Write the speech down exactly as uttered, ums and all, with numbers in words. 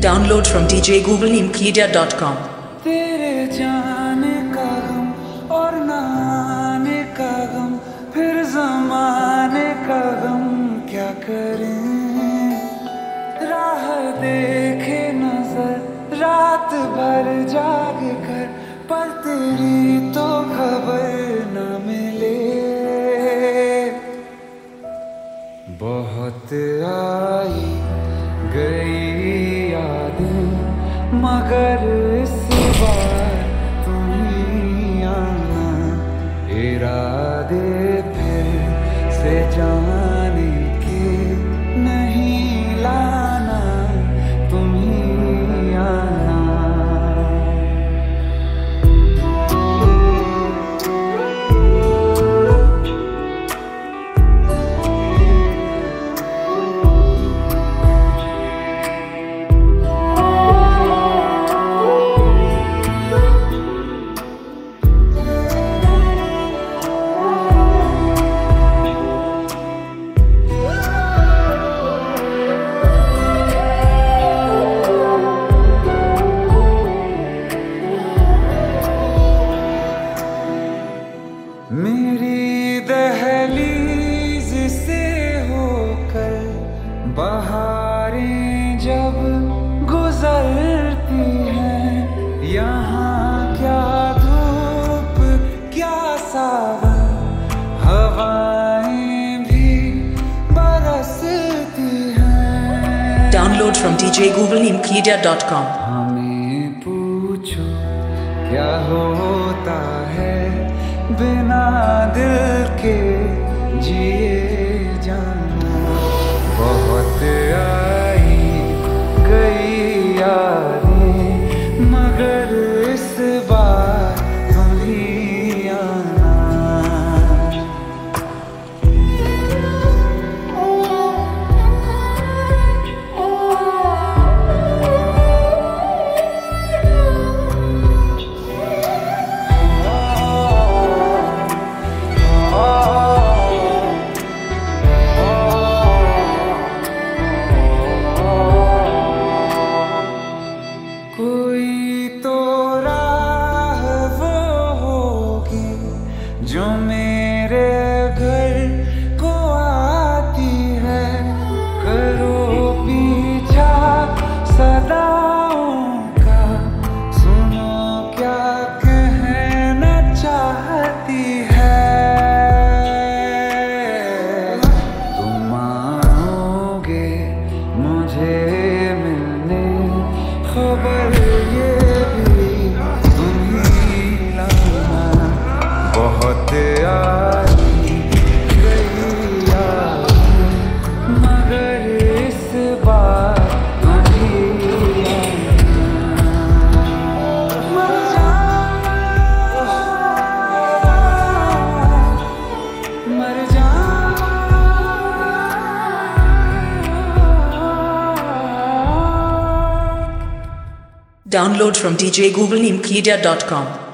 Download from d j google nimkedia dot com. तेरे जाने का गम और ना आने का गम, फिर ज़माने का गम क्या करें। राह देखे नजर रात भर जाग कर, पर तेरी तो खबर न मिले। बहुत आई गई यादें, मगर इस बार तुम ही आना। इरादे फिर से जाने के नहीं लाना, तुम ही आना। मेरी दहलीज से होकर बहारें जब गुजरती हैं, यहाँ क्या धूप क्या सावन, हवाएं भी बरसती हैं। Download from d j google nimkedia dot com. हमें पूछो क्या होता है बिना दिल के जिए जाना। बहुत आई गई यादें, मगर इस बार तुम ही आना। कोई तो राह वो होगी जो मेरे घर को आती है। करो पीछा सदाओं का, सुनो क्या कहना चाहती है। तुम आओगे मुझे मिलने, खबर ये भी तुम ही लाना। बहुत आई गई यादें, मगर इस बार तुम ही आना। मर जाऊं, मर जाऊं। Download from d j google nimkedia dot com.